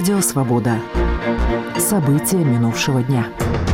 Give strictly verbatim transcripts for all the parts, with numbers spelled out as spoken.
Радио «Свобода». События минувшего дня.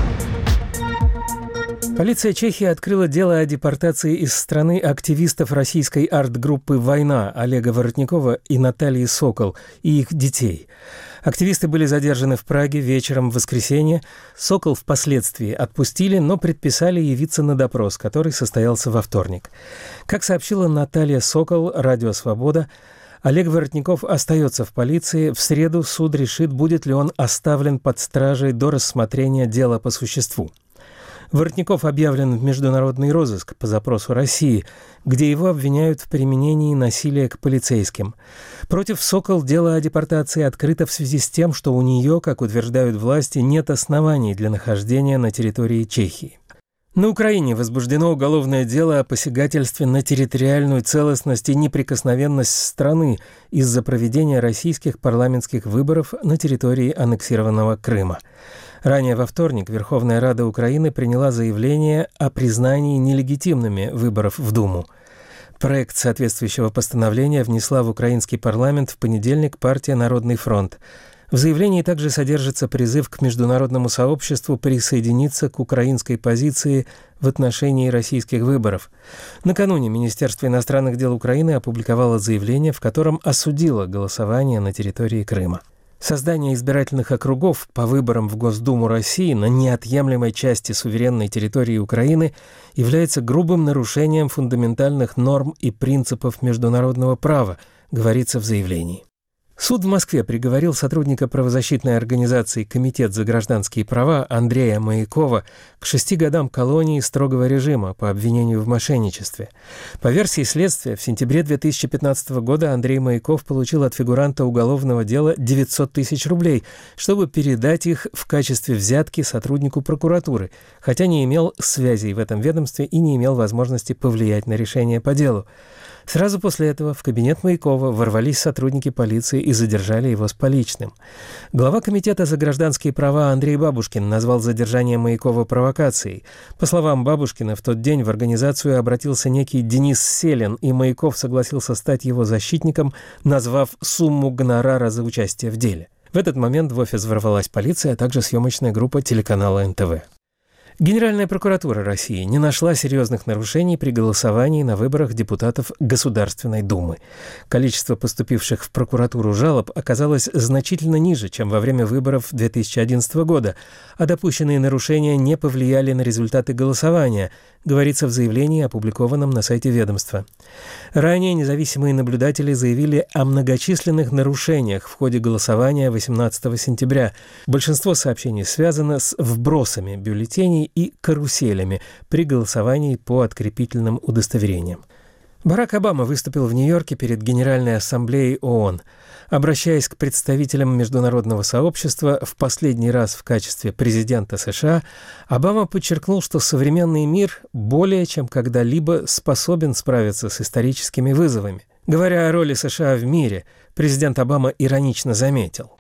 Полиция Чехии открыла дело о депортации из страны активистов российской арт-группы «Война» Олега Воротникова и Натальи Сокол и их детей. Активисты были задержаны в Праге вечером в воскресенье. Сокол впоследствии отпустили, но предписали явиться на допрос, который состоялся во вторник. Как сообщила Наталья Сокол, Радио «Свобода», Олег Воротников остается в полиции. В среду суд решит, будет ли он оставлен под стражей до рассмотрения дела по существу. Воротников объявлен в международный розыск по запросу России, где его обвиняют в применении насилия к полицейским. Против Сокол дело о депортации открыто в связи с тем, что у нее, как утверждают власти, нет оснований для нахождения на территории Чехии. На Украине возбуждено уголовное дело о посягательстве на территориальную целостность и неприкосновенность страны из-за проведения российских парламентских выборов на территории аннексированного Крыма. Ранее во вторник Верховная Рада Украины приняла заявление о признании нелегитимными выборов в Думу. Проект соответствующего постановления внесла в украинский парламент в понедельник партия «Народный фронт». В заявлении также содержится призыв к международному сообществу присоединиться к украинской позиции в отношении российских выборов. Накануне Министерство иностранных дел Украины опубликовало заявление, в котором осудило голосование на территории Крыма. Создание избирательных округов по выборам в Госдуму России на неотъемлемой части суверенной территории Украины является грубым нарушением фундаментальных норм и принципов международного права, говорится в заявлении. Суд в Москве приговорил сотрудника правозащитной организации «Комитет за гражданские права» Андрея Маякова к шести годам колонии строгого режима по обвинению в мошенничестве. По версии следствия, в сентябре две тысячи пятнадцатого года Андрей Маяков получил от фигуранта уголовного дела девятьсот тысяч рублей, чтобы передать их в качестве взятки сотруднику прокуратуры, хотя не имел связей в этом ведомстве и не имел возможности повлиять на решение по делу. Сразу после этого в кабинет Маякова ворвались сотрудники полиции и задержали его с поличным. Глава Комитета за гражданские права Андрей Бабушкин назвал задержание Маякова провокацией. По словам Бабушкина, в тот день в организацию обратился некий Денис Селин, и Маяков согласился стать его защитником, назвав сумму гонорара за участие в деле. В этот момент в офис ворвалась полиция, а также съемочная группа телеканала эн тэ вэ. Генеральная прокуратура России не нашла серьезных нарушений при голосовании на выборах депутатов Государственной Думы. Количество поступивших в прокуратуру жалоб оказалось значительно ниже, чем во время выборов две тысячи одиннадцатого года, а допущенные нарушения не повлияли на результаты голосования, говорится в заявлении, опубликованном на сайте ведомства. Ранее независимые наблюдатели заявили о многочисленных нарушениях в ходе голосования восемнадцатого сентября. Большинство сообщений связано с вбросами бюллетеней и каруселями при голосовании по открепительным удостоверениям. Барак Обама выступил в Нью-Йорке перед Генеральной Ассамблеей ООН. Обращаясь к представителям международного сообщества в последний раз в качестве президента США, Обама подчеркнул, что современный мир более чем когда-либо способен справиться с историческими вызовами. Говоря о роли США в мире, президент Обама иронично заметил: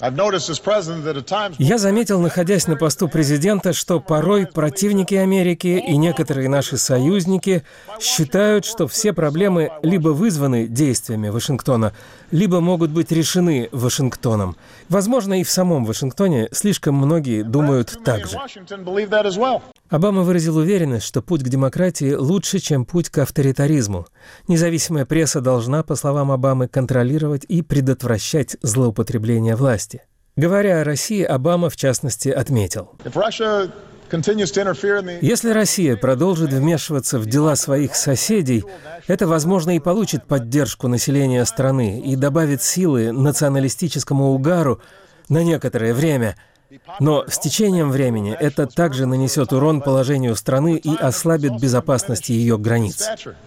«Я заметил, находясь на посту президента, что порой противники Америки и некоторые наши союзники считают, что все проблемы либо вызваны действиями Вашингтона, либо могут быть решены Вашингтоном. Возможно, и в самом Вашингтоне слишком многие думают так же». Обама выразил уверенность, что путь к демократии лучше, чем путь к авторитаризму. Независимая пресса должна, по словам Обамы, контролировать и предотвращать злоупотребление власти. Говоря о России, Обама, в частности, отметил: «Если Россия продолжит вмешиваться в дела своих соседей, это, возможно, и получит поддержку населения страны и добавит силы националистическому угару на некоторое время. Но с течением времени это также нанесет урон положению страны и ослабит безопасность ее границ»,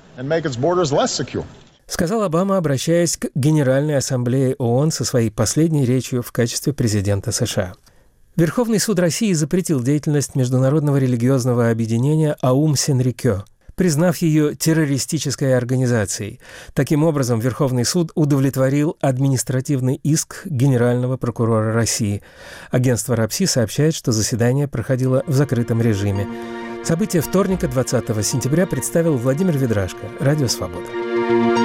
сказал Обама, обращаясь к Генеральной Ассамблее ООН со своей последней речью в качестве президента США. Верховный суд России запретил деятельность международного религиозного объединения «Аум Синрикё», признав ее террористической организацией. Таким образом, Верховный суд удовлетворил административный иск генерального прокурора России. Агентство РАПСИ сообщает, что заседание проходило в закрытом режиме. События вторника, двадцатого сентября, представил Владимир Ведрашко, Радио «Свобода».